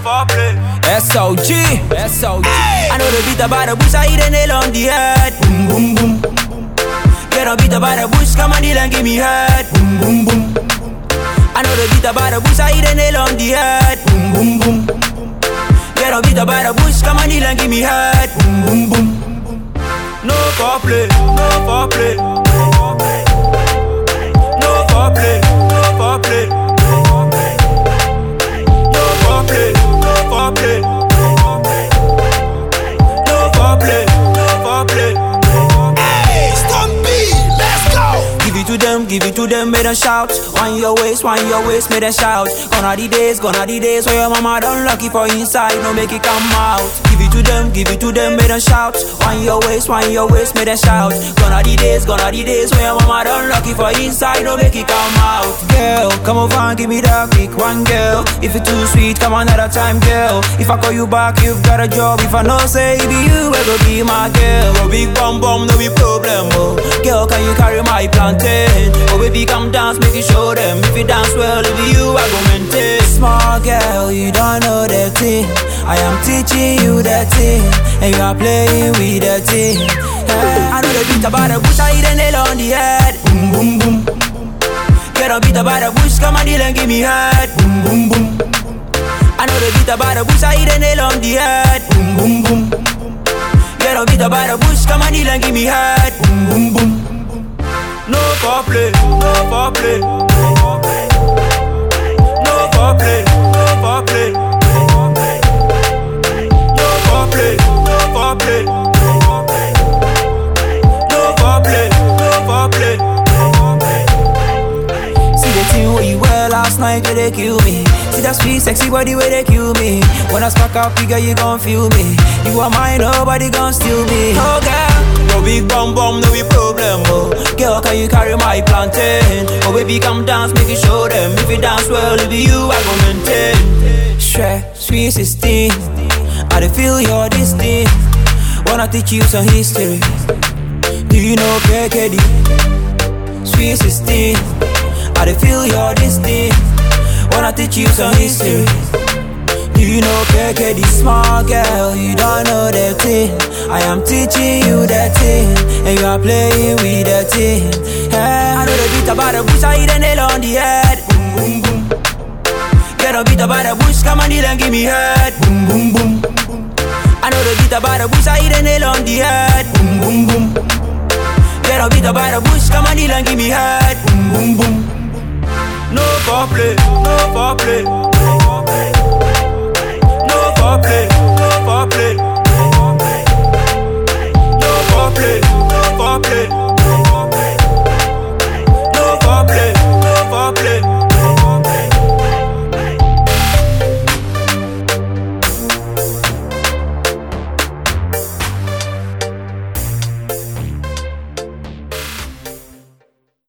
foreplay. SOG. I know the beat about the bush, I hit a nail on the head. Boom, boom, boom. Get on beat about the bush, come on, deal and give me head. Boom, boom, boom. I know the beat about the bush, I hit a nail on the head. Boom, boom, boom. Get on beat about the bush, come on, deal and give me head. Boom, boom, boom. No foreplay, no foreplay. No foreplay, no foreplay. No foreplay, no foreplay. No foreplay, no foreplay. Hey, Stumpy, let's go. Give it to them, make them shout. Wind your waist, make them shout. Gonna the days where your mama done lucky for inside, no make it come out. Give it to them, make them shout. Wind your waist, make them shout. Gonna the days where your mama done lucky for inside, no make it come out. Girl, come over and give me that quick one, girl. If it's too sweet, come another time, girl. If I call you back, you've got a job. If I know say be you, I go be my girl. Oh, big bum bum, no be problem, oh. Girl, can you carry my plantain? Oh baby, come dance, make you show them. If you dance well, if you, I go maintain. Small girl, you don't know that thing. I am teaching you that thing, and you are playing with that thing. I know the beat about the bush, I hit a nail on the head. Boom, boom, boom. Get on beat about the bush, come on, deal and give me head. Boom, boom, boom. I know the beat about the bush, I hit a nail on the head. Boom, boom, boom. Get on beat about the bush, come on, deal and give me head. Boom, boom, boom. No foreplay, no foreplay. No foreplay, no foreplay. No foreplay, no foreplay. No foreplay, no foreplay. See the thing where you wear last night, where they kill me. See that sweet, sexy body where they kill me. When I spark up, girl, you gon' feel me. You are mine, nobody gon' steal me. Oh girl, no big bum bum, no big problem, oh. Girl, can you carry my plantain? Oh baby, come dance, make you show them. If you dance well, if you, I go maintain. Shrek, sweet 16, I dey feel your distinct. Wanna teach you some history. Do you know KKD? Sweet 16, I dey feel your distinct. Wanna teach you some history. Do you know KKD? Small girl, you don't know that thing. I am teaching you that thing, and you are playing with that thing. I know the beat about the bush, I hit a nail on the head. Boom, boom, boom. Get a beat about the bush, come on, deal and give me head. Boom, boom, boom. I know the beat about the bush, I hit a nail on the head. Boom, boom, boom. Get a beat about the bush, come on, deal and give me head. Boom, boom, boom. No foreplay, no foreplay.